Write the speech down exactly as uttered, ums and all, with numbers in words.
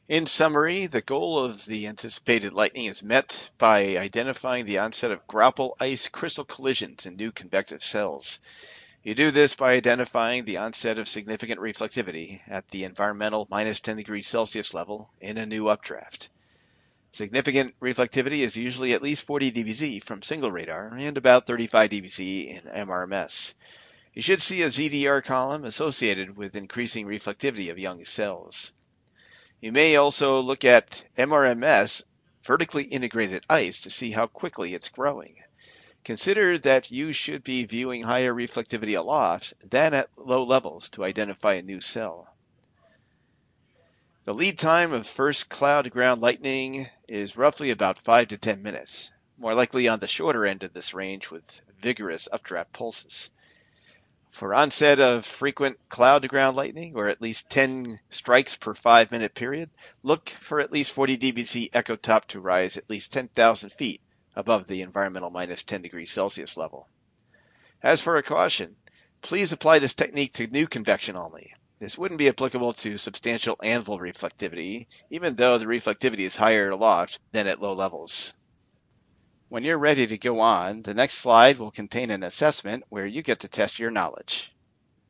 In summary, the goal of the anticipated lightning is met by identifying the onset of Graupel ice crystal collisions in new convective cells. You do this by identifying the onset of significant reflectivity at the environmental minus ten degrees Celsius level in a new updraft. Significant reflectivity is usually at least forty D B Z from single radar and about thirty-five D B Z in M R M S. You should see a Z D R column associated with increasing reflectivity of young cells. You may also look at M R M S, vertically integrated ice, to see how quickly it's growing. Consider that you should be viewing higher reflectivity aloft than at low levels to identify a new cell. The lead time of first cloud-to-ground lightning is roughly about five to ten minutes, more likely on the shorter end of this range with vigorous updraft pulses. For onset of frequent cloud-to-ground lightning, or at least ten strikes per five-minute period, look for at least forty D B Z echo top to rise at least ten thousand feet above the environmental minus ten degrees Celsius level. As for a caution, please apply this technique to new convection only. This wouldn't be applicable to substantial anvil reflectivity, even though the reflectivity is higher aloft than at low levels. When you're ready to go on, the next slide will contain an assessment where you get to test your knowledge.